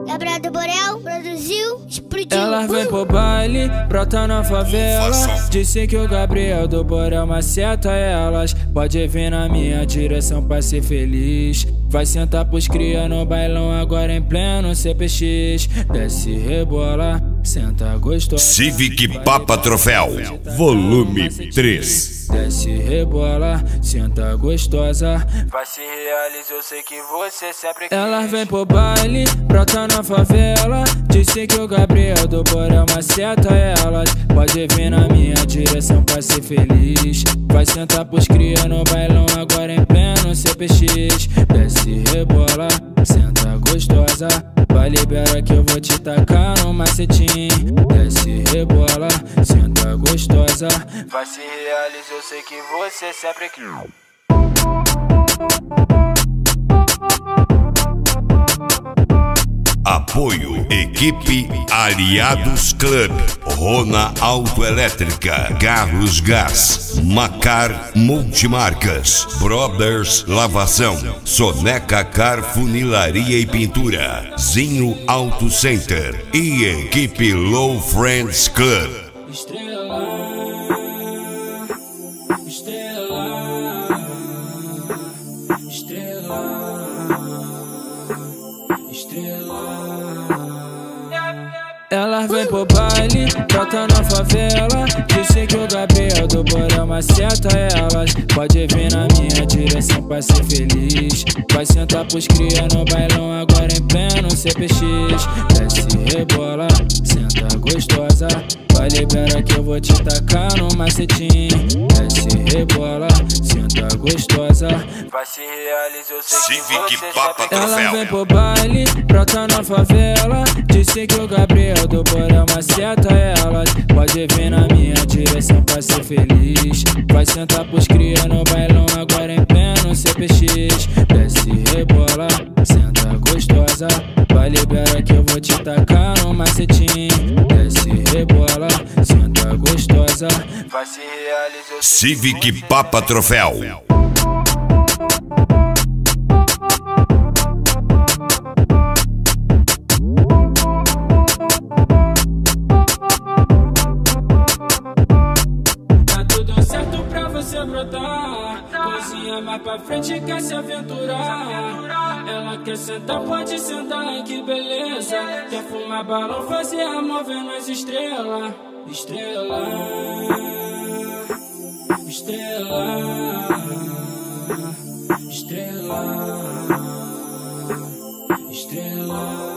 Gabriel do Borel produziu, explodiu. Elas vêm pro baile, brota na favela. Disse que o Gabriel do Borel maceta elas. Pode vir na minha direção pra ser feliz. Vai sentar pros cria no bailão agora em pleno CPX. Desce, rebola, senta gostosa. Civic Papa Troféu, volume 3. Desce, rebola, senta gostosa. Vai se realizar, eu sei que você sempre quis. Elas vêm pro baile, brota na favela. Disse que o Gabriel do Borel maceta elas. Pode vir na minha direção pra ser feliz. Vai sentar pros cria no bailão agora em pleno CPX. Desce, rebola, senta gostosa. Vai, libera que eu vou te tacar no macetinho. Desce, rebola, senta gostosa. Vai se realizar, eu sei que você sempre quis. Apoio Equipe Aliados Club, Rona Autoelétrica, Carlos Gás, Macar Multimarcas, Brothers Lavação, Soneca Car Funilaria e Pintura, Zinho Auto Center e Equipe Low Friends Club. Elas vêm pro baile, brota na favela. Disse que o Gabriel do Borel maceta elas. Pode vir na minha direção pra ser feliz. Vai sentar pros cria no bailão agora em pleno CPX. Desce, rebola, senta gostosa. Vai, libera que eu vou te tacar no macetinho. Desce, rebola, senta gostosa. Vai se realizar, eu sei Civic que você Papa Elas Troféu. vêm pro baile, brota na favela. Disse que o Gabriel do Borel maceta elas. Pode vir na minha direção pra ser feliz. Vai sentar pros cria no bailão agora em pleno CPX. Desce, rebola, senta gostosa. Vai, libera que eu vou te tacar no macetinho. Desce, rebola, senta gostosa. Vai se realizar. Civic Papa Troféu. Brotar, cozinha mais pra frente, quer se aventurar. Ela quer sentar, pode sentar, que beleza. Quer fumar balão, fazer amor vendo as estrelas. Estrela, estrela, estrela, estrela.